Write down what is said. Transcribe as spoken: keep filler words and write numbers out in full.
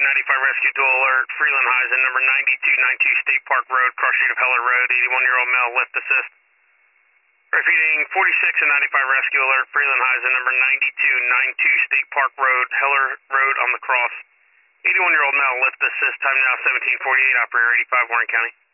ninety-five Rescue Dual Alert, Freeland Heisen, number ninety-two ninety-two State Park Road, cross street of Heller Road, eighty-one-year-old male, lift assist. Repeating, forty-six and ninety-five Rescue Alert, Freeland Heisen, number ninety-two ninety-two State Park Road, Heller Road on the cross. eighty-one-year-old male, lift assist, time now seventeen forty-eight, operator eighty-five, Warren County.